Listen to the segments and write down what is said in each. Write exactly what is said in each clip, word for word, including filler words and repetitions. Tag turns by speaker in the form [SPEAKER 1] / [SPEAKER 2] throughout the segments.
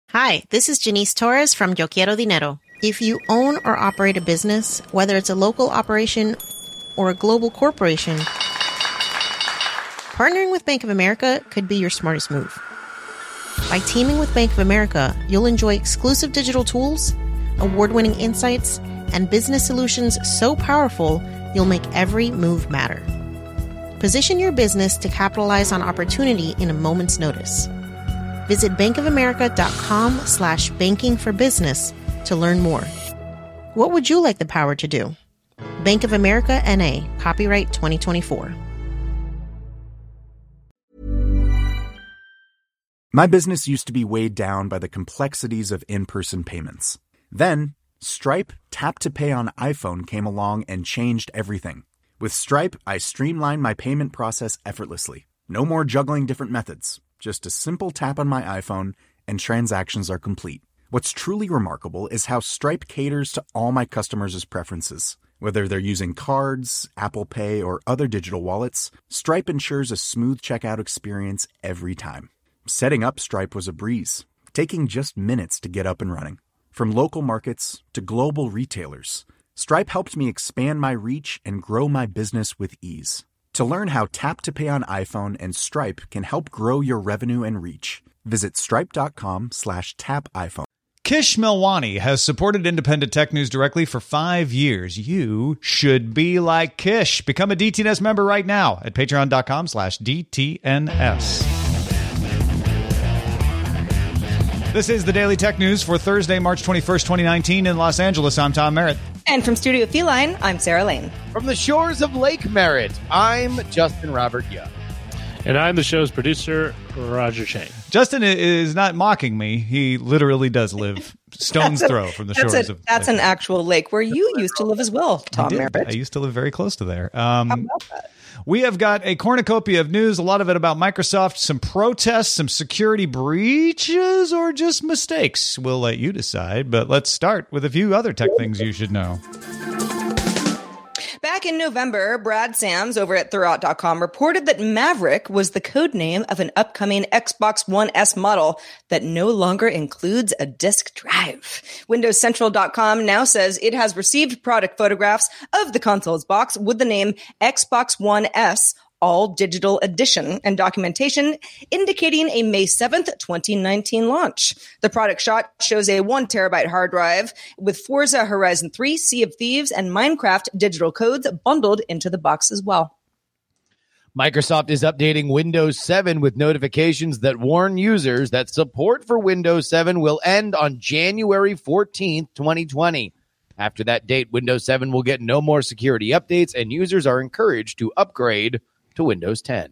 [SPEAKER 1] Hi, this is Janice Torres from Yo Quiero Dinero. If you own or operate a business, whether it's a local operation or a global corporation, partnering with Bank of America could be your smartest move. By teaming with Bank of America, you'll enjoy exclusive digital tools, award-winning insights, and business solutions so powerful, you'll make every move matter. Position your business to capitalize on opportunity in a moment's notice. Visit bankofamerica.com slash banking for business to learn more. What would you like the power to do? Bank of America N A, copyright twenty twenty-four.
[SPEAKER 2] My business used to be weighed down by the complexities of in-person payments. Then, Stripe Tap to Pay on iPhone came along and changed everything. With Stripe, I streamlined my payment process effortlessly. No more juggling different methods. Just a simple tap on my iPhone and transactions are complete. What's truly remarkable is how Stripe caters to all my customers' preferences. Whether they're using cards, Apple Pay, or other digital wallets, Stripe ensures a smooth checkout experience every time. Setting up Stripe was a breeze, taking just minutes to get up and running. From local markets to global retailers, Stripe helped me expand my reach and grow my business with ease. To learn how Tap to Pay on iPhone and Stripe can help grow your revenue and reach, visit stripe.com slash tap iPhone.
[SPEAKER 3] Kish Melwani has supported Independent Tech News directly for five years. You should be like Kish. Become a D T N S member right now at patreon.com slash DTNS. This is the Daily Tech News for Thursday, March twenty-first, twenty nineteen in Los Angeles. I'm Tom Merritt.
[SPEAKER 4] And from Studio Feline, I'm Sarah Lane.
[SPEAKER 5] From the shores of Lake Merritt, I'm Justin Robert Young.
[SPEAKER 6] And I'm the show's producer, Roger Chang.
[SPEAKER 3] Justin is not mocking me. He literally does live stone's throw from the shores
[SPEAKER 4] a,
[SPEAKER 3] of
[SPEAKER 4] That's
[SPEAKER 3] Lake
[SPEAKER 4] an actual lake where you used to live as well, Tom
[SPEAKER 3] I did.
[SPEAKER 4] Merritt.
[SPEAKER 3] I used to live very close to there. Um,
[SPEAKER 4] How about that?
[SPEAKER 3] We have got a cornucopia of news, a lot of it about Microsoft, some protests, some security breaches, or just mistakes. We'll let you decide, but let's start with a few other tech things you should know.
[SPEAKER 4] Back in November, Brad Sams over at Thurrott dot com reported that Maverick was the code name of an upcoming Xbox One S model that no longer includes a disk drive. Windows Central dot com now says it has received product photographs of the console's box with the name Xbox One S All Digital Edition and documentation indicating a May seventh, twenty nineteen launch. The product shot shows a one terabyte hard drive with Forza Horizon three, Sea of Thieves, and Minecraft digital codes bundled into the box as well.
[SPEAKER 5] Microsoft is updating Windows seven with notifications that warn users that support for Windows seven will end on January fourteenth, twenty twenty. After that date, Windows seven will get no more security updates, and users are encouraged to upgrade to Windows ten.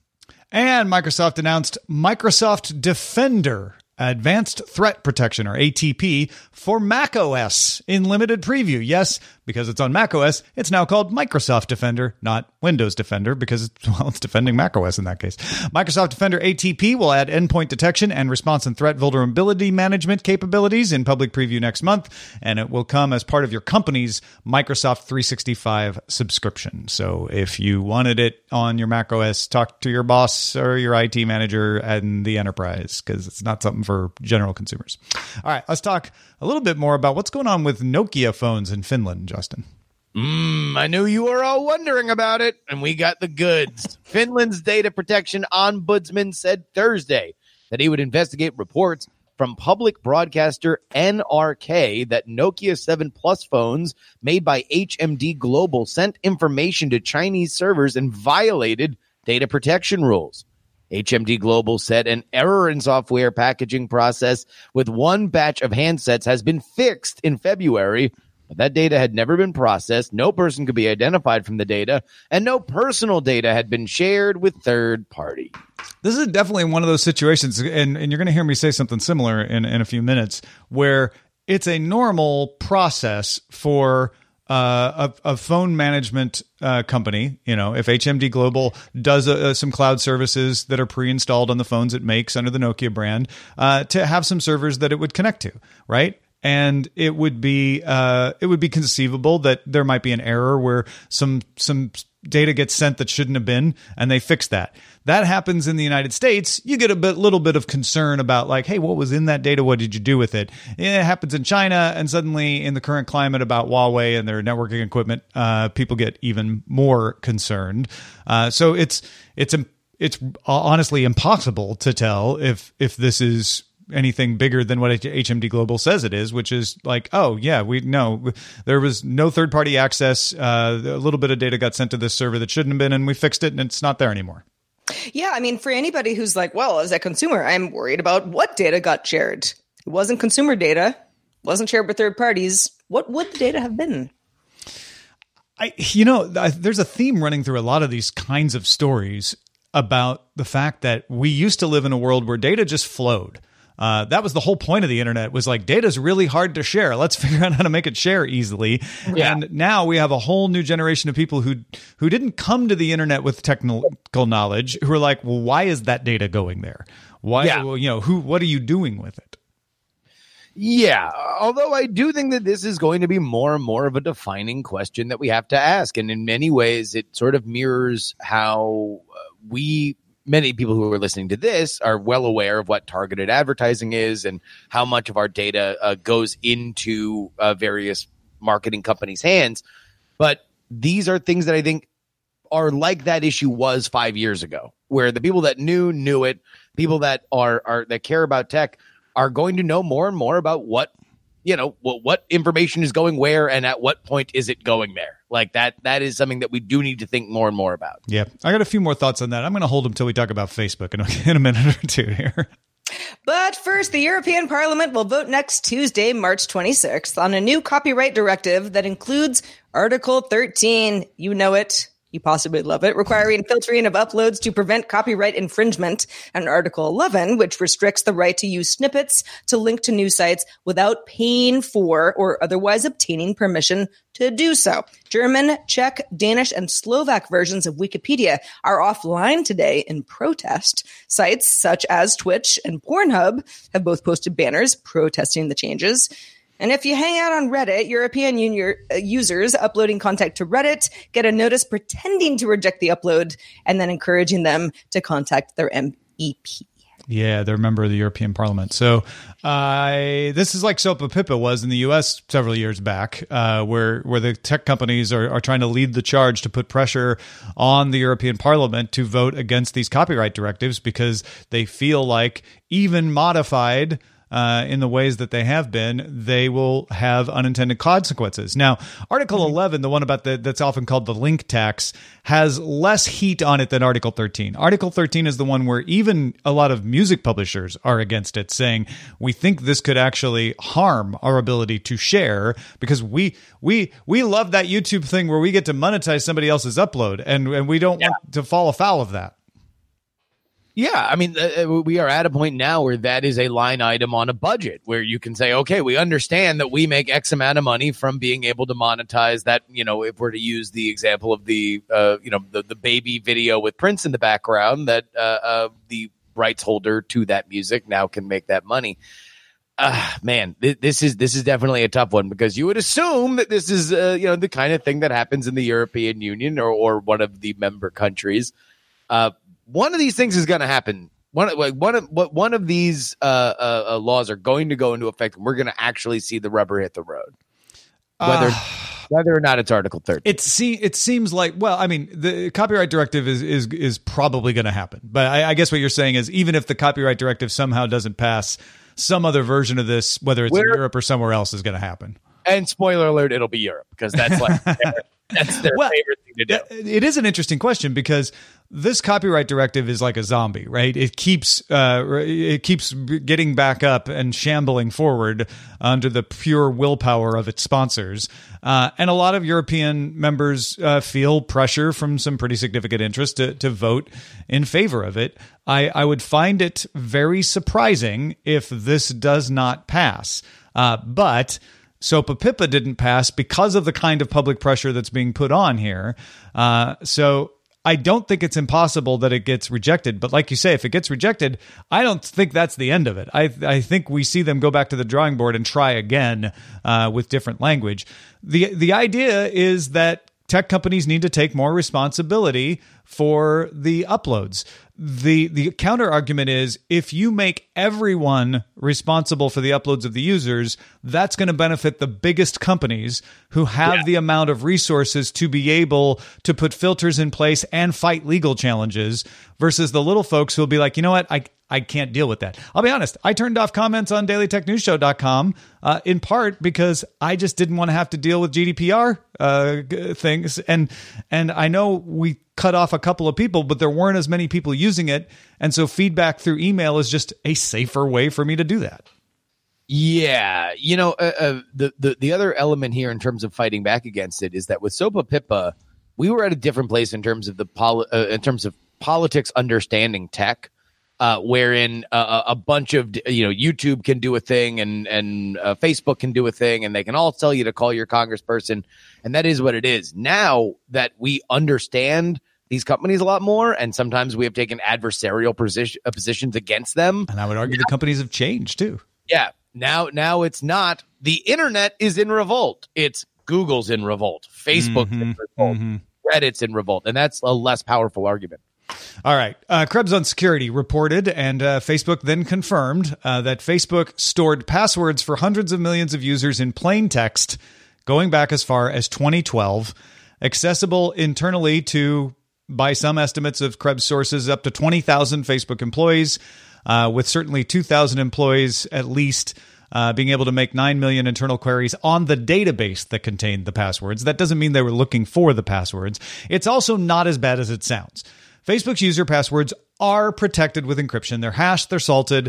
[SPEAKER 3] And Microsoft announced Microsoft Defender, Advanced Threat Protection, or A T P, for macOS in limited preview. Yes, because it's on macOS, it's now called Microsoft Defender, not Windows Defender, because it's, well, it's defending macOS in that case. Microsoft Defender A T P will add endpoint detection and response and threat vulnerability management capabilities in public preview next month, and it will come as part of your company's Microsoft three sixty-five subscription. So if you wanted it on your macOS, talk to your boss or your I T manager and the enterprise, because it's not something for general consumers. All right, let's talk a little bit more about what's going on with Nokia phones in Finland, Justin.
[SPEAKER 5] Mm, I knew you were all wondering about it, and we got the goods. Finland's data protection ombudsman said Thursday that he would investigate reports from public broadcaster N R K that Nokia seven Plus phones made by H M D Global sent information to Chinese servers and violated data protection rules. H M D Global said an error in software packaging process with one batch of handsets has been fixed in February, but that data had never been processed, no person could be identified from the data, and no personal data had been shared with third parties.
[SPEAKER 3] This is definitely one of those situations, and, and you're going to hear me say something similar in, in a few minutes, where it's a normal process for Uh, a, a phone management uh, company, you know, if H M D Global does uh, some cloud services that are pre-installed on the phones it makes under the Nokia brand, uh, to have some servers that it would connect to, right? and it would be uh, it would be conceivable that there might be an error where some some data gets sent that shouldn't have been, and they fix that. That happens in the United States. You get a bit, little bit of concern about like, hey, what was in that data? What did you do with it? It happens in China, and suddenly in the current climate about Huawei and their networking equipment, uh, people get even more concerned. Uh, so it's it's it's honestly impossible to tell if if this is anything bigger than what H M D Global says it is, which is like, oh yeah, we know there was no third party access. Uh, a little bit of data got sent to this server that shouldn't have been, and we fixed it, and it's not there anymore.
[SPEAKER 4] Yeah, I mean, for anybody who's like, well, as a consumer, I'm worried about what data got shared. It wasn't consumer data, wasn't shared with third parties. What would the data have been?
[SPEAKER 3] I, you know, I, there's a theme running through a lot of these kinds of stories about the fact that we used to live in a world where data just flowed. Uh, that was the whole point of the internet, was like, data is really hard to share. Let's figure out how to make it share easily. Yeah. And now we have a whole new generation of people who who didn't come to the internet with technical knowledge, who are like, well, why is that data going there? Why, yeah. well, you know, who, what are you doing with it?
[SPEAKER 5] Yeah, although I do think that this is going to be more and more of a defining question that we have to ask. And in many ways, it sort of mirrors how uh, we many people who are listening to this are well aware of what targeted advertising is and how much of our data uh, goes into uh, various marketing companies' hands. But these are things that I think are like that issue was five years ago, where the people that knew, knew it. People that are, are that care about tech are going to know more and more about what, you know, what, what information is going where and at what point is it going there. Like that, that is something that we do need to think more and more about.
[SPEAKER 3] Yeah. I got a few more thoughts on that. I'm going to hold them until we talk about Facebook in a, in a minute or two here.
[SPEAKER 4] But first, the European Parliament will vote next Tuesday, March twenty-sixth, on a new copyright directive that includes Article thirteen. You know it. You possibly love it, requiring filtering of uploads to prevent copyright infringement, and Article eleven, which restricts the right to use snippets to link to news sites without paying for or otherwise obtaining permission to do so. German, Czech, Danish, and Slovak versions of Wikipedia are offline today in protest. Sites such as Twitch and Pornhub have both posted banners protesting the changes. And if you hang out on Reddit, European Union users uploading content to Reddit get a notice pretending to reject the upload and then encouraging them to contact their M E P.
[SPEAKER 3] Yeah, they're a member of the European Parliament. So uh, this is like Sopa Pippa was in the U S several years back, uh, where where the tech companies are, are trying to lead the charge to put pressure on the European Parliament to vote against these copyright directives because they feel like even modified Uh, in the ways that they have been, they will have unintended consequences. Now, Article eleven, the one about the that's often called the link tax, has less heat on it than Article thirteen. Article thirteen is the one where even a lot of music publishers are against it, saying we think this could actually harm our ability to share because we we we love that YouTube thing where we get to monetize somebody else's upload, and, and we don't yeah. want to fall afoul of that.
[SPEAKER 5] Yeah, I mean, uh, we are at a point now where that is a line item on a budget where you can say, okay, we understand that we make X amount of money from being able to monetize that. You know, if we're to use the example of the, uh, you know, the, the baby video with Prince in the background, that uh, uh, the rights holder to that music now can make that money. Uh, man, th- this is this is definitely a tough one because you would assume that this is, uh, you know, the kind of thing that happens in the European Union or, or one of the member countries. Uh, One of these things is going to happen. One, like one of what one of these uh, uh, uh, laws are going to go into effect, and we're going to actually see the rubber hit the road. Whether uh, whether or not it's Article thirteen.
[SPEAKER 3] It se- it seems like, well, I mean, the copyright directive is is is probably going to happen. But I, I guess what you're saying is, even if the copyright directive somehow doesn't pass, some other version of this, whether it's Where, in Europe or somewhere else, is going to happen.
[SPEAKER 5] And spoiler alert, it'll be Europe because that's like that's their
[SPEAKER 3] well,
[SPEAKER 5] favorite thing to do.
[SPEAKER 3] It is an interesting question because this copyright directive is like a zombie, right? It keeps uh, it keeps getting back up and shambling forward under the pure willpower of its sponsors. Uh, and a lot of European members uh, feel pressure from some pretty significant interest to, to vote in favor of it. I, I would find it very surprising if this does not pass. Uh, but Sopa Pippa didn't pass because of the kind of public pressure that's being put on here. Uh, so I don't think it's impossible that it gets rejected. But like you say, if it gets rejected, I don't think that's the end of it. I I think we see them go back to the drawing board and try again uh, with different language. The The idea is that tech companies need to take more responsibility for the uploads. The the counter argument is if you make everyone responsible for the uploads of the users, that's going to benefit the biggest companies who have yeah. the amount of resources to be able to put filters in place and fight legal challenges versus the little folks who will be like, you know what, I I can't deal with that. I'll be honest. I turned off comments on daily tech news show dot com uh, in part because I just didn't want to have to deal with G D P R uh, things. And and I know we cut off a couple of people, but there weren't as many people using it. And so feedback through email is just a safer way for me to do that.
[SPEAKER 5] Yeah. You know, uh, uh, the, the, the other element here in terms of fighting back against it is that with Sopa Pippa, we were at a different place in terms of the poli- uh, in terms of politics understanding tech. Uh, wherein uh, a bunch of, you know, YouTube can do a thing and, and uh, Facebook can do a thing and they can all tell you to call your congressperson. And that is what it is. Now that we understand these companies a lot more and sometimes we have taken adversarial position, uh, positions against them.
[SPEAKER 3] And I would argue now, the companies have changed too.
[SPEAKER 5] Yeah. Now, now it's not the internet is in revolt. It's Google's in revolt. Facebook's mm-hmm, in revolt. Mm-hmm. Reddit's in revolt. And that's a less powerful argument.
[SPEAKER 3] All right. Uh, Krebs on Security reported, and uh, Facebook then confirmed uh, that Facebook stored passwords for hundreds of millions of users in plain text going back as far as twenty twelve, accessible internally to, by some estimates of Krebs sources, up to twenty thousand Facebook employees, uh, with certainly two thousand employees at least uh, being able to make nine million internal queries on the database that contained the passwords. That doesn't mean they were looking for the passwords. It's also not as bad as it sounds. Facebook's user passwords are protected with encryption. They're hashed, they're salted,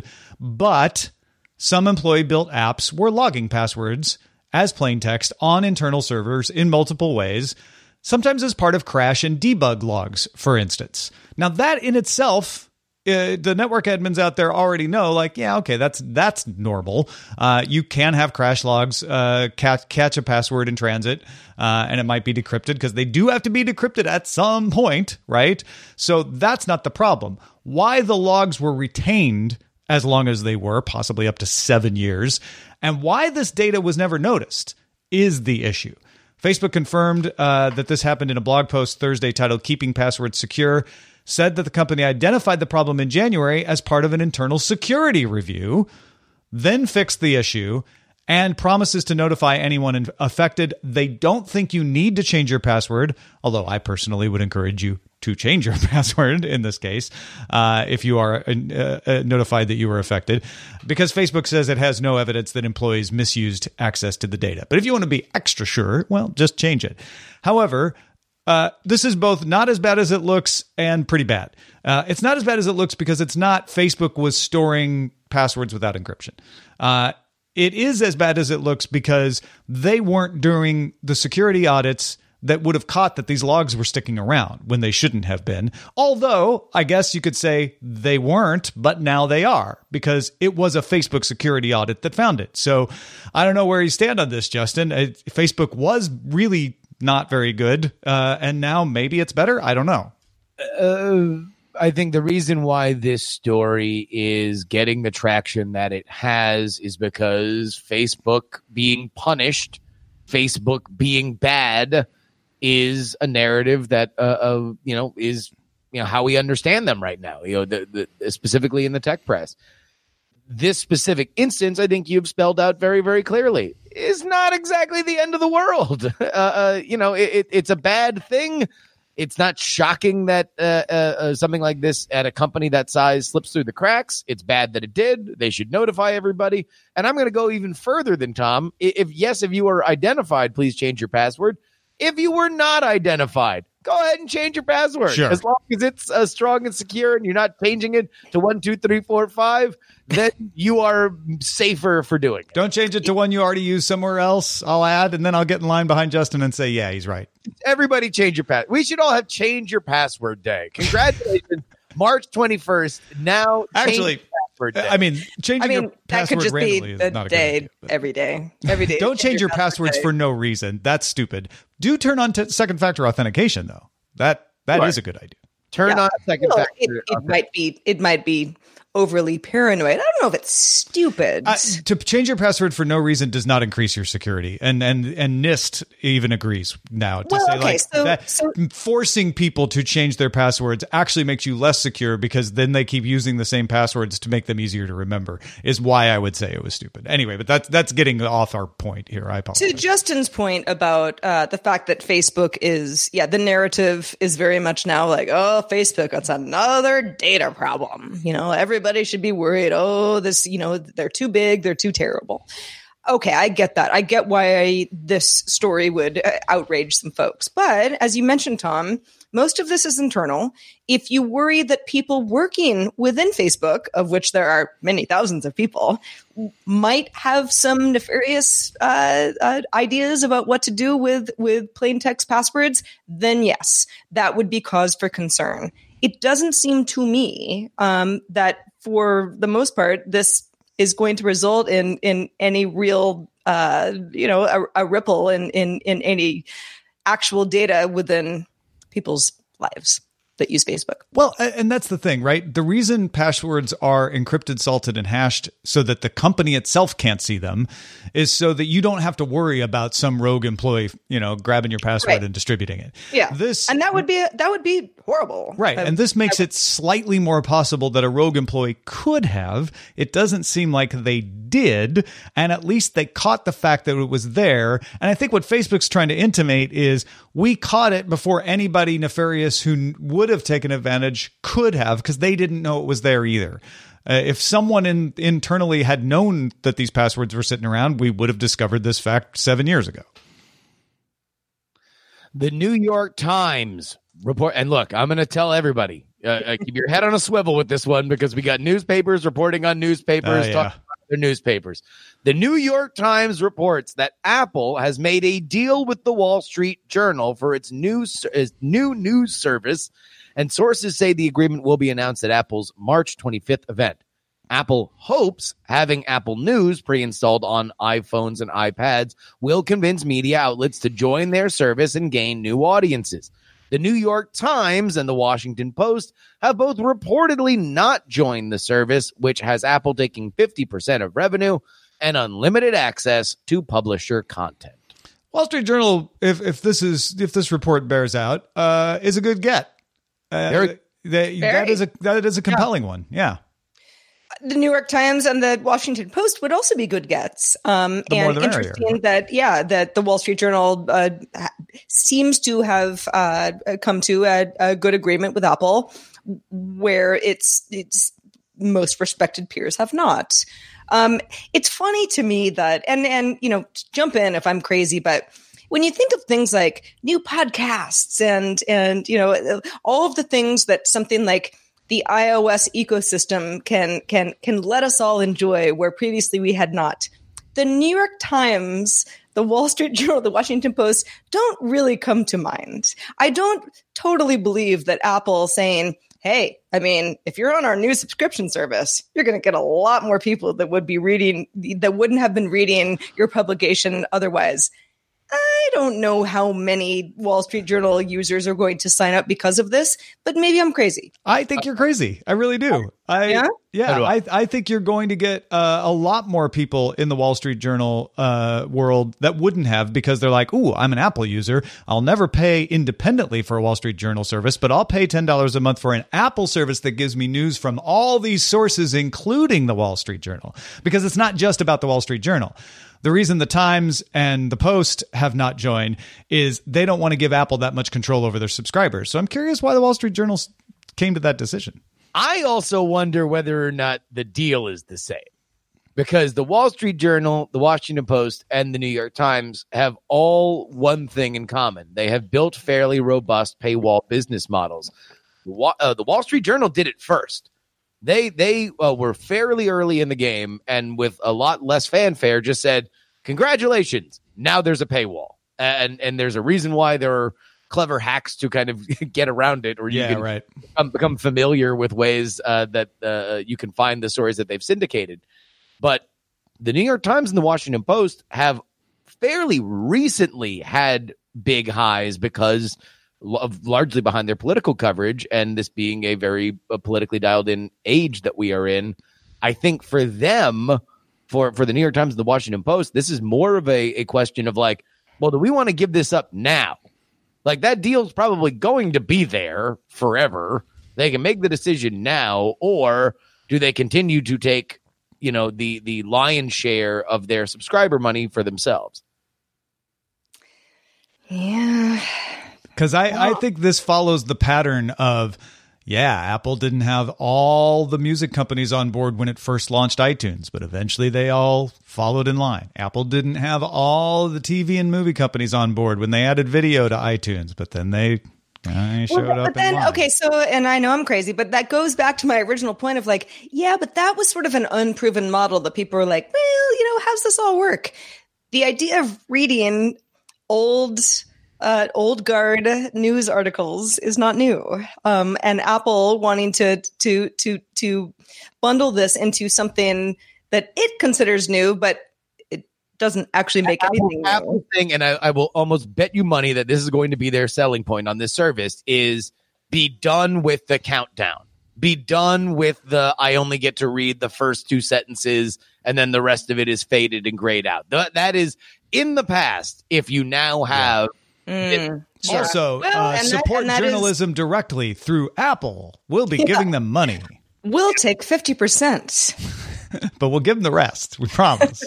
[SPEAKER 3] but some employee-built apps were logging passwords as plain text on internal servers in multiple ways, sometimes as part of crash and debug logs, for instance. Now, that in itself, uh, the network admins out there already know, like, yeah, okay, that's that's normal. Uh, you can have crash logs uh, catch, catch a password in transit, uh, and it might be decrypted because they do have to be decrypted at some point, right? So that's not the problem. Why the logs were retained as long as they were, possibly up to seven years, and why this data was never noticed is the issue. Facebook confirmed uh, that this happened in a blog post Thursday titled Keeping Passwords Secure, said that the company identified the problem in January as part of an internal security review, then fixed the issue, and promises to notify anyone affected. They don't think you need to change your password, although I personally would encourage you to change your password in this case uh, if you are uh, uh, notified that you were affected, because Facebook says it has no evidence that employees misused access to the data. But if you want to be extra sure, well, just change it. However, Uh, this is both not as bad as it looks and pretty bad. Uh, it's not as bad as it looks because it's not Facebook was storing passwords without encryption. Uh, it is as bad as it looks because they weren't doing the security audits that would have caught that these logs were sticking around when they shouldn't have been. Although, I guess you could say they weren't, but now they are because it was a Facebook security audit that found it. So I don't know where you stand on this, Justin. It, Facebook was really not very good, uh, and now maybe it's better. I don't know.
[SPEAKER 5] Uh, I think the reason why this story is getting the traction that it has is because Facebook being punished, Facebook being bad, is a narrative that uh, uh, you know is you know how we understand them right now. You know, the, the, specifically in the tech press. This specific instance, I think you've spelled out very, very clearly, is not exactly the end of the world. Uh, uh, you know, it, it, it's a bad thing. It's not shocking that uh, uh, something like this at a company that size slips through the cracks. It's bad that it did. They should notify everybody. And I'm going to go even further than Tom. If yes, if you were identified, please change your password. If you were not identified, go ahead and change your password.
[SPEAKER 3] Sure.
[SPEAKER 5] As long as it's uh, strong and secure and you're not changing it to one, two, three, four, five, then you are safer for doing it.
[SPEAKER 3] Don't change it to one you already use somewhere else. I'll add, and then I'll get in line behind Justin and say, yeah, he's right.
[SPEAKER 5] Everybody change your password. We should all have change your password day. Congratulations. March twenty-first. Now,
[SPEAKER 3] actually,
[SPEAKER 5] day.
[SPEAKER 3] I mean, changing
[SPEAKER 4] I mean,
[SPEAKER 3] your
[SPEAKER 4] that
[SPEAKER 3] password
[SPEAKER 4] could just
[SPEAKER 3] randomly
[SPEAKER 4] be
[SPEAKER 3] is
[SPEAKER 4] the
[SPEAKER 3] not a
[SPEAKER 4] day,
[SPEAKER 3] good idea,
[SPEAKER 4] every day. Every day.
[SPEAKER 3] Don't change your passwords
[SPEAKER 4] day.
[SPEAKER 3] for no reason. That's stupid. Do turn on t- second factor authentication, though. That That
[SPEAKER 5] Sure.
[SPEAKER 3] is a good idea.
[SPEAKER 5] Turn
[SPEAKER 4] Yeah.
[SPEAKER 5] on second
[SPEAKER 4] Well,
[SPEAKER 5] factor.
[SPEAKER 4] it, it might be it might be overly paranoid. I don't know if it's stupid.
[SPEAKER 3] Uh, to change your password for no reason does not increase your security, and and and NIST even agrees now to
[SPEAKER 4] Well,
[SPEAKER 3] say
[SPEAKER 4] okay,
[SPEAKER 3] like
[SPEAKER 4] so-
[SPEAKER 3] that
[SPEAKER 4] so-
[SPEAKER 3] forcing people to change their passwords actually makes you less secure because then they keep using the same passwords to make them easier to remember. Is why I would say it was stupid. Anyway, but that's that's getting off our point here. I apologize.
[SPEAKER 4] To Justin's point about uh, the fact that Facebook is, yeah, the narrative is very much now like, oh, Facebook, that's another data problem. You know, everybody should be worried. Oh, this, you know, they're too big, they're too terrible. Okay, I get that. I get why this story would uh, outrage some folks. But as you mentioned, Tom, most of this is internal. If you worry that people working within Facebook, of which there are many thousands of people, might have some nefarious uh, uh, ideas about what to do with, with plain text passwords, then yes, that would be cause for concern. It doesn't seem to me um, that for the most part, this is going to result in in any real, uh, you know, a, a ripple in, in in any actual data within people's lives that use Facebook.
[SPEAKER 3] Well, and that's the thing, right? The reason passwords are encrypted, salted, and hashed so that the company itself can't see them is so that you don't have to worry about some rogue employee, you know, grabbing your password
[SPEAKER 4] Right.
[SPEAKER 3] and distributing it.
[SPEAKER 4] Yeah,
[SPEAKER 3] This
[SPEAKER 4] and that would be that would be horrible,
[SPEAKER 3] Right.
[SPEAKER 4] Um,
[SPEAKER 3] And this makes it slightly more possible that a rogue employee could have. It doesn't seem like they did. And at least they caught the fact that it was there. And I think what Facebook's trying to intimate is we caught it before anybody nefarious who would have taken advantage could have, because they didn't know it was there either. Uh, if someone in, internally had known that these passwords were sitting around, we would have discovered this fact seven years ago.
[SPEAKER 5] The New York Times report, and look, I'm going to tell everybody, uh, uh, keep your head on a swivel with this one because we got newspapers reporting on newspapers,
[SPEAKER 3] Uh, yeah.
[SPEAKER 5] talking about their newspapers. The New York Times reports that Apple has made a deal with the Wall Street Journal for its new, its new news service, and sources say the agreement will be announced at Apple's March twenty-fifth event. Apple hopes having Apple News pre-installed on iPhones and iPads will convince media outlets to join their service and gain new audiences. The New York Times and the Washington Post have both reportedly not joined the service, which has Apple taking fifty percent of revenue and unlimited access to publisher content.
[SPEAKER 3] Wall Street Journal, if if this is if this report bears out, uh, is a good get. Uh,
[SPEAKER 5] Very-
[SPEAKER 3] that, that
[SPEAKER 4] Very.
[SPEAKER 3] is a that is a compelling one. Yeah.
[SPEAKER 4] The New York Times and the Washington Post would also be good gets. Um,
[SPEAKER 3] The more
[SPEAKER 4] and
[SPEAKER 3] the merrier.
[SPEAKER 4] interesting that, yeah, that the Wall Street Journal uh, ha- seems to have uh, come to a, a good agreement with Apple, where its its most respected peers have not. Um, it's funny to me that, and and you know, jump in if I'm crazy, but when you think of things like new podcasts and and you know all of the things that something like the iOS ecosystem can can can let us all enjoy, where previously we had not. The New York Times, the Wall Street Journal, the Washington Post don't really come to mind. I don't totally believe that Apple saying, hey, I mean, if you're on our new subscription service, you're going to get a lot more people that would be reading, that wouldn't have been reading your publication otherwise. I don't know how many Wall Street Journal users are going to sign up because of this, but maybe I'm crazy.
[SPEAKER 3] I think you're crazy. I really do. I
[SPEAKER 4] Yeah?
[SPEAKER 3] yeah.
[SPEAKER 5] So do I.
[SPEAKER 3] I I think you're going to get uh, a lot more people in the Wall Street Journal uh, world that wouldn't have, because they're like, "Ooh, I'm an Apple user. I'll never pay independently for a Wall Street Journal service, but I'll pay ten dollars a month for an Apple service that gives me news from all these sources, including the Wall Street Journal." Because it's not just about the Wall Street Journal. The reason the Times and the Post have not joined is they don't want to give Apple that much control over their subscribers. So I'm curious why the Wall Street Journal came to that decision.
[SPEAKER 5] I also wonder whether or not the deal is the same, because the Wall Street Journal, the Washington Post, and the New York Times have all one thing in common. They have built fairly robust paywall business models. Wa- uh, the Wall Street Journal did it first. They they uh, were fairly early in the game, and with a lot less fanfare, just said, congratulations, now there's a paywall. And and there's a reason why there are clever hacks to kind of get around it, or you
[SPEAKER 3] Yeah,
[SPEAKER 5] can
[SPEAKER 3] right.
[SPEAKER 5] become, become familiar with ways uh, that uh, you can find the stories that they've syndicated. But the New York Times and the Washington Post have fairly recently had big highs because largely behind their political coverage, and this being a very uh, politically dialed in age that we are in, I think for them, for, for the New York Times and the Washington Post, this is more of a, a question of like, well, do we want to give this up now? Like that deal's probably going to be there forever. They can make the decision now, or do they continue to take, you know, the, the lion's share of their subscriber money for themselves?
[SPEAKER 4] Yeah.
[SPEAKER 3] Because I, I think this follows the pattern of, yeah, Apple didn't have all the music companies on board when it first launched iTunes, but eventually they all followed in line. Apple didn't have all the T V and movie companies on board when they added video to iTunes, but then they uh, showed
[SPEAKER 4] well,
[SPEAKER 3] up
[SPEAKER 4] but then,
[SPEAKER 3] in line.
[SPEAKER 4] Okay, so, and I know I'm crazy, but that goes back to my original point of like, yeah, but that was sort of an unproven model that people were like, well, you know, how's this all work? The idea of reading old... Uh, old guard news articles is not new, um, and Apple wanting to to to to bundle this into something that it considers new, but it doesn't actually make
[SPEAKER 5] Apple,
[SPEAKER 4] anything new.
[SPEAKER 5] Apple thing, and I, I will almost bet you money that this is going to be their selling point on this service: is be done with the countdown, be done with the I only get to read the first two sentences, and then the rest of it is faded and grayed out. That that is in the past. If you now have
[SPEAKER 4] Yeah. Mm,
[SPEAKER 3] yeah. Also,
[SPEAKER 4] well,
[SPEAKER 3] uh,
[SPEAKER 4] and
[SPEAKER 3] support
[SPEAKER 4] that, and that
[SPEAKER 3] journalism
[SPEAKER 4] is,
[SPEAKER 3] directly through Apple. We'll be
[SPEAKER 4] yeah.
[SPEAKER 3] giving them money.
[SPEAKER 4] We'll take fifty percent.
[SPEAKER 3] But we'll give them the rest. We promise.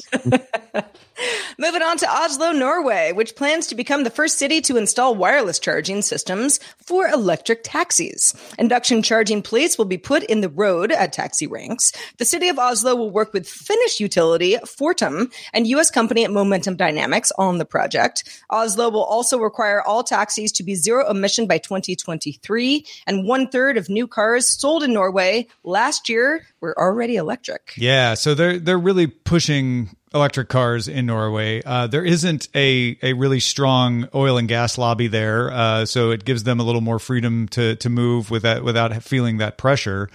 [SPEAKER 4] Moving on to Oslo, Norway, which plans to become the first city to install wireless charging systems for electric taxis. Induction charging plates will be put in the road at taxi ranks. The city of Oslo will work with Finnish utility Fortum and U S company Momentum Dynamics on the project. Oslo will also require all taxis to be zero emission by twenty twenty-three, and one third of new cars sold in Norway last year were already electric.
[SPEAKER 3] Yeah, so they're they're really pushing electric cars in Norway. Uh, there isn't a, a really strong oil and gas lobby there, uh, so it gives them a little more freedom to to move without without feeling that pressure.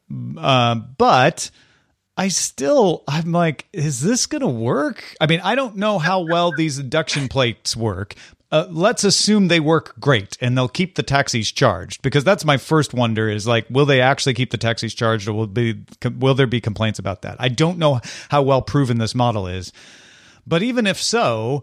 [SPEAKER 3] Uh, but I still, I'm like, is this going to work? I mean, I don't know how well these induction plates work. Uh, let's assume they work great and they'll keep the taxis charged, because that's my first wonder is like, will they actually keep the taxis charged, or will be will there be complaints about that? I don't know how well proven this model is, but even if so,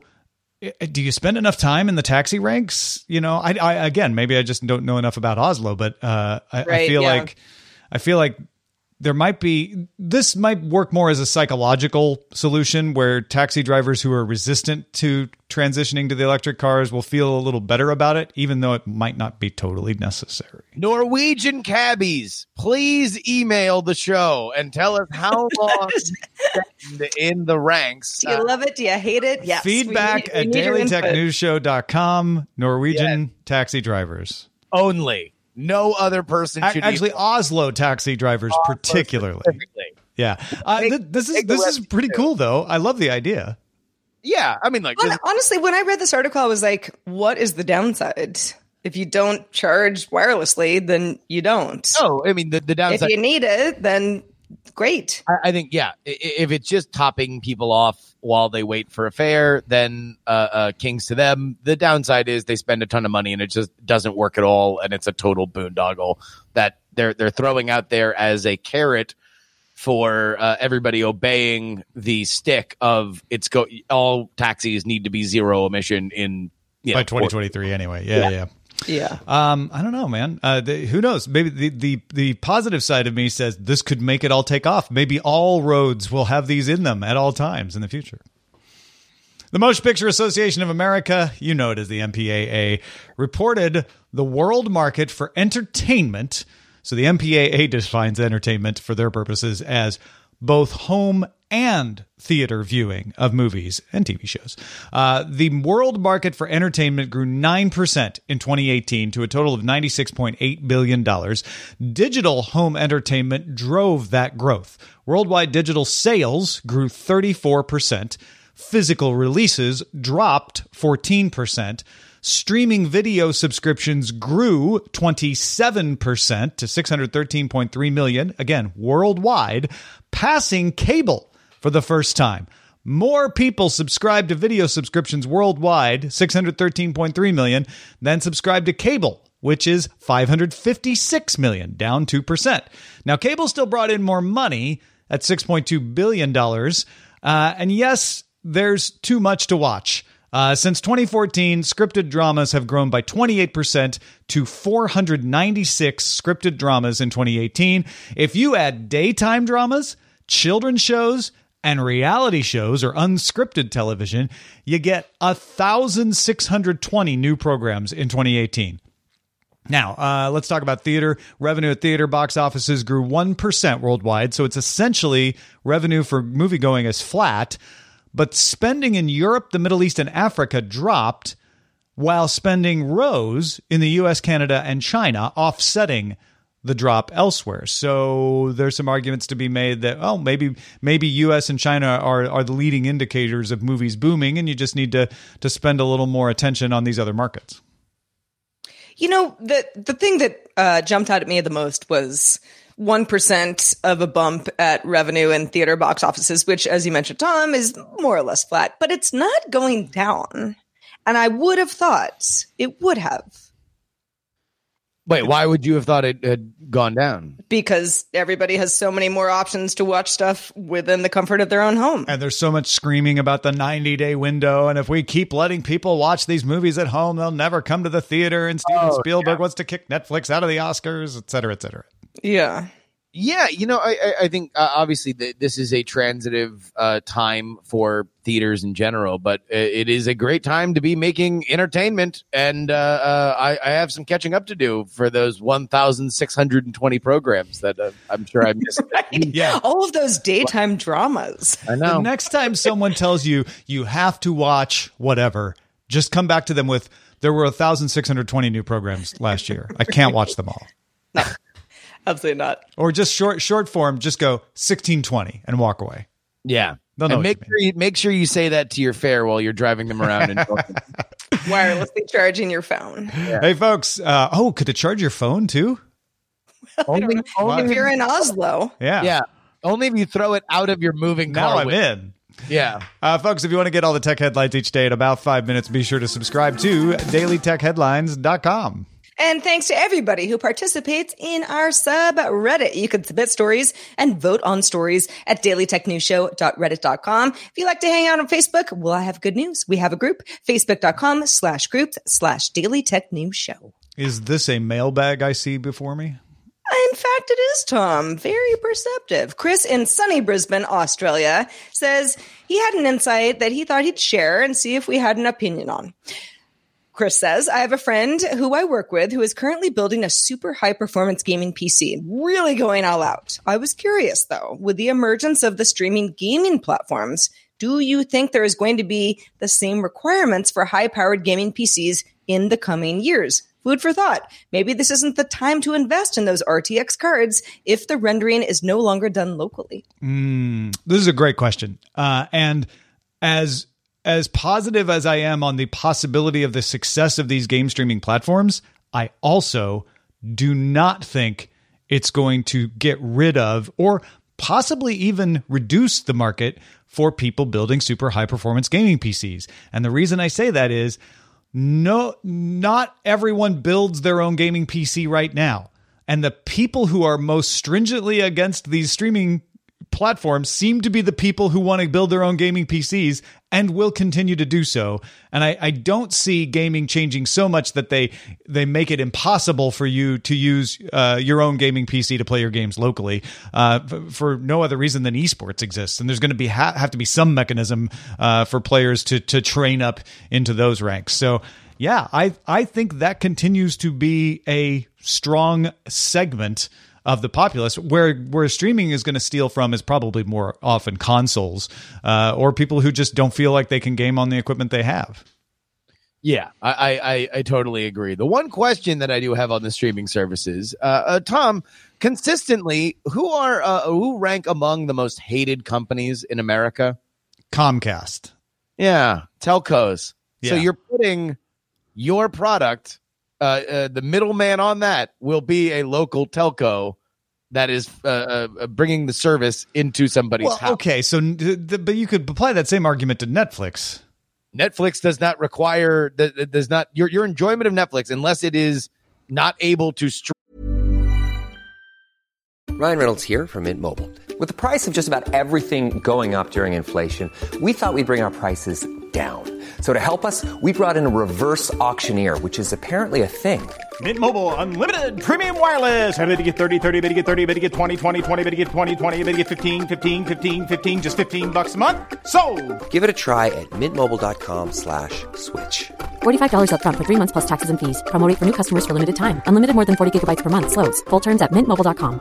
[SPEAKER 3] do you spend enough time in the taxi ranks? You know, I, I again, maybe I just don't know enough about Oslo, but uh, I,
[SPEAKER 4] Right,
[SPEAKER 3] I feel
[SPEAKER 4] yeah.
[SPEAKER 3] like I feel like. There might be, this might work more as a psychological solution where taxi drivers who are resistant to transitioning to the electric cars will feel a little better about it, even though it might not be totally necessary.
[SPEAKER 5] Norwegian cabbies, please email the show and tell us how long you spend in the ranks.
[SPEAKER 4] Do you love it? Do you hate it? Yes.
[SPEAKER 3] Feedback
[SPEAKER 4] we need, we
[SPEAKER 3] at
[SPEAKER 4] need your
[SPEAKER 3] daily tech
[SPEAKER 4] input.
[SPEAKER 3] news show dot com, Norwegian taxi drivers.
[SPEAKER 5] Only. No other person
[SPEAKER 3] A-
[SPEAKER 5] should
[SPEAKER 3] Actually,
[SPEAKER 5] email.
[SPEAKER 3] Oslo taxi drivers
[SPEAKER 5] Oslo
[SPEAKER 3] particularly.
[SPEAKER 5] specifically.
[SPEAKER 3] Yeah. Uh,
[SPEAKER 5] Take-
[SPEAKER 3] th- this is
[SPEAKER 5] take the
[SPEAKER 3] this is
[SPEAKER 5] rest
[SPEAKER 3] pretty
[SPEAKER 5] too.
[SPEAKER 3] cool, though. I love the idea.
[SPEAKER 5] Yeah, I mean, like,
[SPEAKER 4] Hon-
[SPEAKER 5] this-
[SPEAKER 4] Honestly, when I read this article, I was like, what is the downside? If you don't charge wirelessly, then you don't.
[SPEAKER 5] no, I mean, the, the
[SPEAKER 4] if
[SPEAKER 5] downside.
[SPEAKER 4] you need it, then great.
[SPEAKER 5] I, I think, yeah, i- i- if it's just topping people off while they wait for a fare, then uh, uh, kings to them. The downside is they spend a ton of money and it just doesn't work at all, and it's a total boondoggle that they're they're throwing out there as a carrot for uh, everybody obeying the stick of it's go all taxis need to be zero emission in you
[SPEAKER 3] By
[SPEAKER 5] know,
[SPEAKER 3] twenty twenty-three, anyway. Yeah, yeah.
[SPEAKER 4] Yeah.
[SPEAKER 3] Um, I don't know, man. Uh, the, who knows? Maybe the, the the positive side of me says this could make it all take off. Maybe all roads will have these in them at all times in the future. The Motion Picture Association of America, you know it as the M P A A, reported the world market for entertainment. So the M P A A defines entertainment for their purposes as both home and theater viewing of movies and T V shows. Uh, the world market for entertainment grew nine percent in twenty eighteen to a total of ninety-six point eight billion dollars. Digital home entertainment drove that growth. Worldwide digital sales grew thirty-four percent. Physical releases dropped fourteen percent. Streaming video subscriptions grew twenty-seven percent to six hundred thirteen point three million, again, worldwide, passing cable for the first time. More people subscribe to video subscriptions worldwide, six hundred thirteen point three million, than subscribe to cable, which is five hundred fifty-six million, down two percent. Now, cable still brought in more money at six point two billion dollars. Uh, and yes, there's too much to watch. Uh, since twenty fourteen, scripted dramas have grown by twenty-eight percent to four hundred ninety-six scripted dramas in twenty eighteen. If you add daytime dramas, children's shows, and reality shows or unscripted television, you get one thousand six hundred twenty new programs in twenty eighteen. Now, uh, let's talk about theater. Revenue at theater box offices grew one percent worldwide, so it's essentially revenue for moviegoing is flat. But spending in Europe, the Middle East, and Africa dropped, while spending rose in the U S, Canada, and China, offsetting the drop elsewhere. So there's some arguments to be made that, oh, maybe maybe U S and China are, are the leading indicators of movies booming, and you just need to to spend a little more attention on these other markets.
[SPEAKER 4] You know, the the thing that uh, jumped out at me the most was one percent of a bump at revenue in theater box offices, which, as you mentioned, Tom, is more or less flat, but it's not going down. And I would have thought it would have.
[SPEAKER 5] Wait, why would you have thought it had gone down?
[SPEAKER 4] Because everybody has so many more options to watch stuff within the comfort of their own home.
[SPEAKER 3] And there's so much screaming about the ninety-day window. And if we keep letting people watch these movies at home, they'll never come to the theater. And Steven
[SPEAKER 5] Oh,
[SPEAKER 3] Spielberg
[SPEAKER 5] yeah.
[SPEAKER 3] wants to kick Netflix out of the Oscars, et cetera, et cetera.
[SPEAKER 4] Yeah.
[SPEAKER 5] Yeah, you know, I, I- I think uh, obviously th- this is a transitive uh, time for theaters in general, but uh, it is a great time to be making entertainment. And uh, uh, I, I have some catching up to do for those one thousand six hundred twenty programs that uh, I'm sure I missed.
[SPEAKER 3] Yeah.
[SPEAKER 4] All of those daytime dramas.
[SPEAKER 5] I
[SPEAKER 3] The
[SPEAKER 5] know.
[SPEAKER 3] next time someone tells you you have to watch whatever, just come back to them with, there were one thousand six hundred twenty new programs last year. I can't watch them all.
[SPEAKER 4] Absolutely not.
[SPEAKER 3] Or just short short form, just go sixteen twenty and walk away.
[SPEAKER 5] Yeah.
[SPEAKER 3] They'll know
[SPEAKER 5] And
[SPEAKER 3] what
[SPEAKER 5] make
[SPEAKER 3] you
[SPEAKER 5] sure you make sure you say that to your fare while you're driving them around. And
[SPEAKER 4] Wirelessly charging your phone.
[SPEAKER 3] Hey, folks. Uh, oh, could it charge your phone too?
[SPEAKER 5] only, only
[SPEAKER 4] If you're in Oslo.
[SPEAKER 3] Yeah.
[SPEAKER 5] yeah, only if you throw it out of your moving car.
[SPEAKER 3] Now I'm
[SPEAKER 5] window.
[SPEAKER 3] in.
[SPEAKER 5] Yeah.
[SPEAKER 3] Uh, folks, if you want to get all the tech headlines each day in about five minutes, be sure to subscribe to daily tech headlines dot com.
[SPEAKER 4] And thanks to everybody who participates in our subreddit. You can submit stories and vote on stories at daily tech news show dot reddit dot com. If you like to hang out on Facebook, well, I have good news. We have a group, facebook.com slash groups slash daily tech news show.
[SPEAKER 3] Is this a mailbag I see before me?
[SPEAKER 4] In fact, it is, Tom. Very perceptive. Chris in sunny Brisbane, Australia, says he had an insight that he thought he'd share and see if we had an opinion on. Chris says, I have a friend who I work with who is currently building a super high performance gaming P C, really going all out. I was curious though, with the emergence of the streaming gaming platforms, do you think there is going to be the same requirements for high powered gaming P Cs in the coming years? Food for thought. Maybe this isn't the time to invest in those R T X cards if the rendering is no longer done locally.
[SPEAKER 3] Mm, this is a great question. Uh, and as As positive as I am on the possibility of the success of these game streaming platforms, I also do not think it's going to get rid of or possibly even reduce the market for people building super high performance gaming P Cs. And the reason I say that is no, not everyone builds their own gaming P C right now. And the people who are most stringently against these streaming platforms seem to be the people who want to build their own gaming P Cs and will continue to do so. And I, I don't see gaming changing so much that they they make it impossible for you to use uh, your own gaming P C to play your games locally uh, f- for no other reason than esports exists. And there's going to be ha- have to be some mechanism uh, for players to to train up into those ranks. So yeah, I I think that continues to be a strong segment of the populace. Where where streaming is going to steal from is probably more often consoles uh, or people who just don't feel like they can game on the equipment they have.
[SPEAKER 5] Yeah, I, I, I totally agree. The one question that I do have on the streaming services, uh, uh, Tom, consistently, who are uh, who rank among the most hated companies in America?
[SPEAKER 3] Comcast.
[SPEAKER 5] Yeah, telcos. So
[SPEAKER 3] Yeah.
[SPEAKER 5] you're putting your product, uh, uh, the middleman on that will be a local telco that is uh, uh, bringing the service into somebody's
[SPEAKER 3] well,
[SPEAKER 5] house.
[SPEAKER 3] Okay, so but you could apply that same argument to Netflix.
[SPEAKER 5] Netflix does not require that does not your your enjoyment of Netflix unless it is not able to stream.
[SPEAKER 7] Ryan Reynolds here from Mint Mobile. With the price of just about everything going up during inflation, we thought we'd bring our prices down. So to help us, we brought in a reverse auctioneer, which is apparently a thing.
[SPEAKER 8] Mint Mobile Unlimited Premium Wireless. How to get thirty, thirty, how to get thirty, how to get twenty, twenty, twenty, how to get twenty, twenty, how to get fifteen, fifteen, fifteen, fifteen, just fifteen bucks a month? Sold!
[SPEAKER 7] Give it a try at mintmobile.com slash switch.
[SPEAKER 9] forty-five dollars up front for three months plus taxes and fees. Promo rate for new customers for limited time. Unlimited more than forty gigabytes per month. Slows full terms at mint mobile dot com.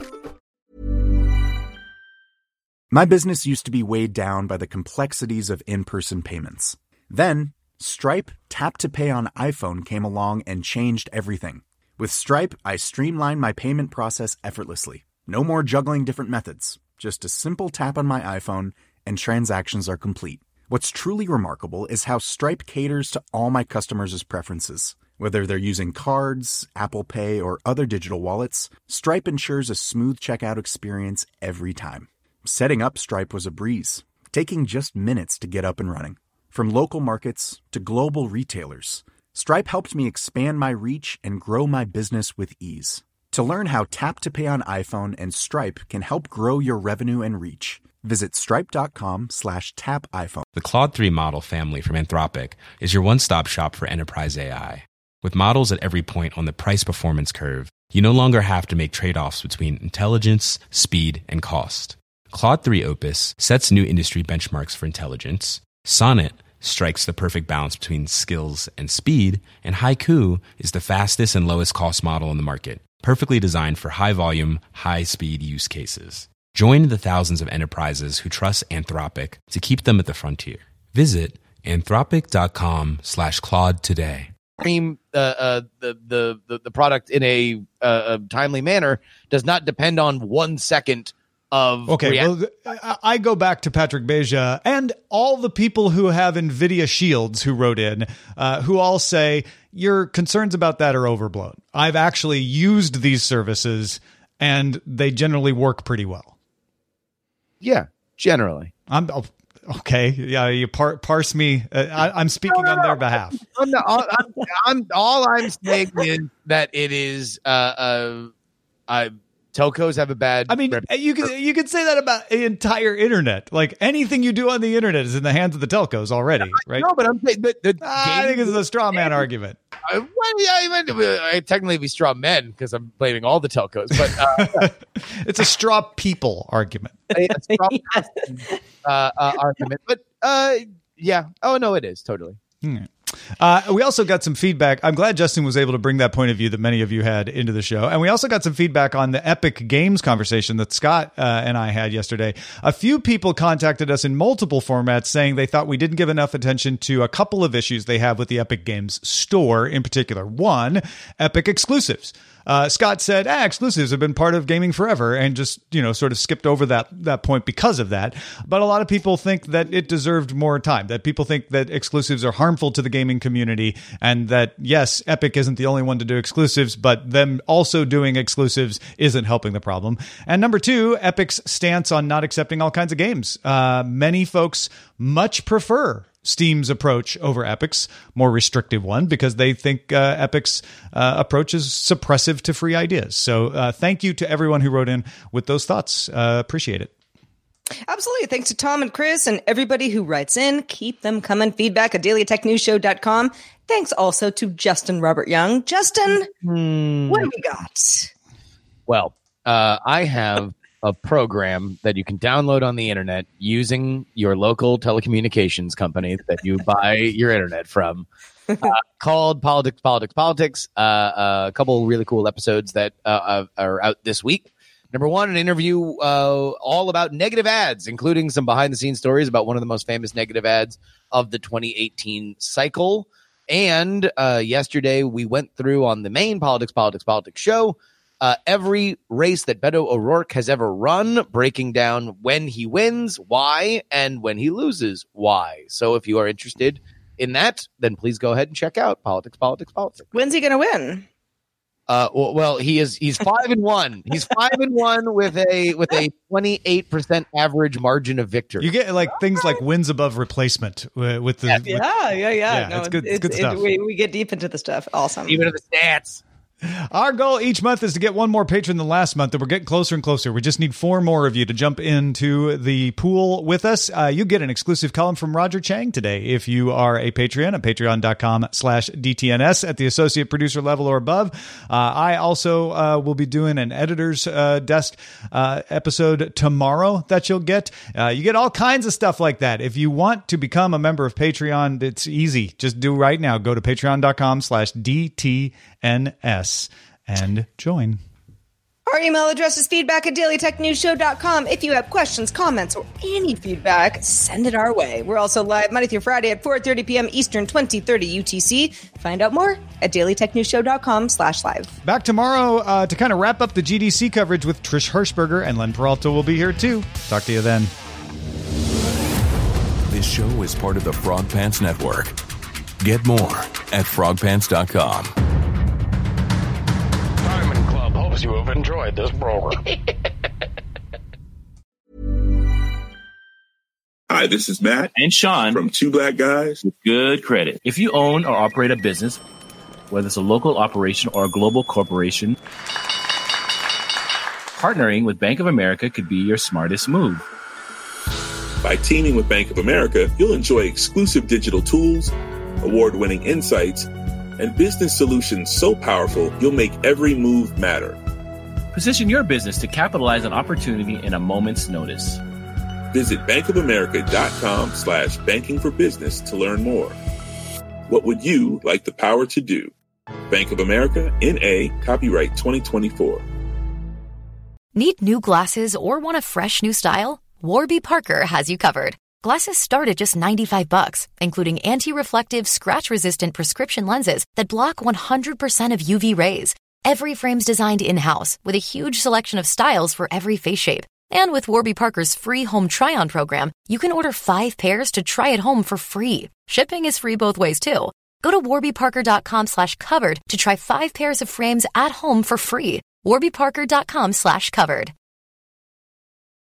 [SPEAKER 2] My business used to be weighed down by the complexities of in-person payments. Then, Stripe Tap to Pay on iPhone came along and changed everything. With Stripe, I streamlined my payment process effortlessly. No more juggling different methods. Just a simple tap on my iPhone and transactions are complete. What's truly remarkable is how Stripe caters to all my customers' preferences. Whether they're using cards, Apple Pay, or other digital wallets, Stripe ensures a smooth checkout experience every time. Setting up Stripe was a breeze, taking just minutes to get up and running. From local markets to global retailers, Stripe helped me expand my reach and grow my business with ease. To learn how Tap to Pay on iPhone and Stripe can help grow your revenue and reach, visit stripe.com slash tap iPhone.
[SPEAKER 10] The Claude three model family from Anthropic is your one-stop shop for enterprise A I. With models at every point on the price-performance curve, you no longer have to make trade-offs between intelligence, speed, and cost. Claude three Opus sets new industry benchmarks for intelligence. Sonnet strikes the perfect balance between skills and speed. And Haiku is the fastest and lowest cost model in the market, perfectly designed for high-volume, high-speed use cases. Join the thousands of enterprises who trust Anthropic to keep them at the frontier. Visit anthropic.com slash Claude today.
[SPEAKER 5] Stream uh, uh, the, the, the, the product in a, uh, a timely manner does not depend on one second of
[SPEAKER 3] okay,
[SPEAKER 5] react-
[SPEAKER 3] well, I go back to Patrick Beja and all the people who have NVIDIA Shields who wrote in, uh, who all say your concerns about that are overblown. I've actually used these services and they generally work pretty well.
[SPEAKER 5] Yeah, generally.
[SPEAKER 3] I'm oh, okay. Yeah, you par- parse me. Uh, I, I'm speaking no, no, on their behalf.
[SPEAKER 5] I'm not, I'm, I'm, all I'm saying is that it is. Uh, uh, I. Telcos have a bad.
[SPEAKER 3] I mean, rep- you can you can say that about the entire internet. Like anything you do on the internet is in the hands of the telcos already, right?
[SPEAKER 5] No, but I'm saying the, the
[SPEAKER 3] ah, I think it's a straw man argument.
[SPEAKER 5] I, well, yeah, I, I technically be straw men because I'm blaming all the telcos, but uh,
[SPEAKER 3] it's a straw people argument.
[SPEAKER 5] A, a straw person, uh, uh, argument, but uh, yeah. Oh no, it is totally.
[SPEAKER 3] Hmm. Uh, we also got some feedback. I'm glad Justin was able to bring that point of view that many of you had into the show. And we also got some feedback on the Epic Games conversation that Scott uh, and I had yesterday. A few people contacted us in multiple formats saying they thought we didn't give enough attention to a couple of issues they have with the Epic Games store in particular. One, Epic exclusives. Uh, Scott said, ah, exclusives have been part of gaming forever, and just, you know, sort of skipped over that that point because of that. But a lot of people think that it deserved more time, that people think that exclusives are harmful to the gaming community, and that, yes, Epic isn't the only one to do exclusives, but them also doing exclusives isn't helping the problem. And number two, Epic's stance on not accepting all kinds of games. Uh, many folks much prefer Steam's approach over Epic's, more restrictive one, because they think uh, Epic's uh, approach is suppressive to free ideas. So uh, thank you to everyone who wrote in with those thoughts. Uh, appreciate it.
[SPEAKER 4] Absolutely. Thanks to Tom and Chris and everybody who writes in. Keep them coming. Feedback at daily tech news show dot com. Thanks also to Justin Robert Young. Justin, hmm. what do we got?
[SPEAKER 5] Well, uh, I have a program that you can download on the internet using your local telecommunications company that you buy your internet from, uh, called Politics, Politics, Politics. Uh, uh, a couple really cool episodes that uh, are out this week. Number one, an interview uh, all about negative ads, including some behind-the-scenes stories about one of the most famous negative ads of the twenty eighteen cycle. And uh, yesterday, we went through on the main Politics, Politics, Politics show Uh, every race that Beto O'Rourke has ever run, breaking down when he wins, why, and when he loses, why. So if you are interested in that, then please go ahead and check out Politics, Politics, Politics.
[SPEAKER 4] When's he going to win?
[SPEAKER 5] Uh, well, he is. He's five and one. He's five and one with a with a twenty eight percent average margin of victory.
[SPEAKER 3] You get like things like wins above replacement with, with the.
[SPEAKER 4] Yeah,
[SPEAKER 3] with,
[SPEAKER 4] yeah, yeah.
[SPEAKER 3] yeah
[SPEAKER 4] no,
[SPEAKER 3] it's good. It's,
[SPEAKER 4] it's
[SPEAKER 3] good
[SPEAKER 4] it,
[SPEAKER 3] stuff.
[SPEAKER 4] We, we get deep into the stuff. Awesome.
[SPEAKER 5] Even to the stats.
[SPEAKER 3] Our goal each month is to get one more patron than last month, and we're getting closer and closer. We just need four more of you to jump into the pool with us. Uh, you get an exclusive column from Roger Chang today if you are a Patreon at patreon.com slash DTNS at the associate producer level or above. Uh, I also uh, will be doing an editor's uh, desk uh, episode tomorrow that you'll get. Uh, you get all kinds of stuff like that. If you want to become a member of Patreon, it's easy. Just do right now. Go to patreon.com slash DTNS. And join.
[SPEAKER 4] Our email address is feedback at daily tech news show dot com. If you have questions, comments, or any feedback, send it our way. We're also live Monday through Friday at four thirty p.m. Eastern, twenty thirty U T C. Find out more at daily tech news show dot com slash live.
[SPEAKER 3] Back tomorrow uh, to kind of wrap up the G D C coverage with Trish Hirschberger, and Len Peralta will be here too. Talk to you then.
[SPEAKER 11] This show is part of the Frog Pants Network. Get more at frog pants dot com.
[SPEAKER 6] Hopes you have enjoyed this program.
[SPEAKER 12] Hi, this is Matt
[SPEAKER 13] and Sean
[SPEAKER 12] from Two Black Guys
[SPEAKER 13] with Good Credit. If you own or operate a business, whether it's a local operation or a global corporation, partnering with Bank of America could be your smartest move.
[SPEAKER 12] By teaming with Bank of America, you'll enjoy exclusive digital tools, award-winning insights, and business solutions so powerful you'll make every move matter.
[SPEAKER 13] Position your business to capitalize on opportunity in a moment's notice.
[SPEAKER 12] Visit bankofamerica.com slash banking for business to learn more. What would you like the power to do? Bank of America, N A, copyright twenty twenty-four.
[SPEAKER 14] Need new glasses or want a fresh new style? Warby Parker has you covered. Glasses start at just ninety-five bucks, including anti-reflective, scratch-resistant prescription lenses that block one hundred percent of U V rays. Every frame's designed in-house with a huge selection of styles for every face shape. And with Warby Parker's free home try-on program, you can order five pairs to try at home for free. Shipping is free both ways, too. Go to warbyparker.com slash covered to try five pairs of frames at home for free. warbyparker.com slash covered.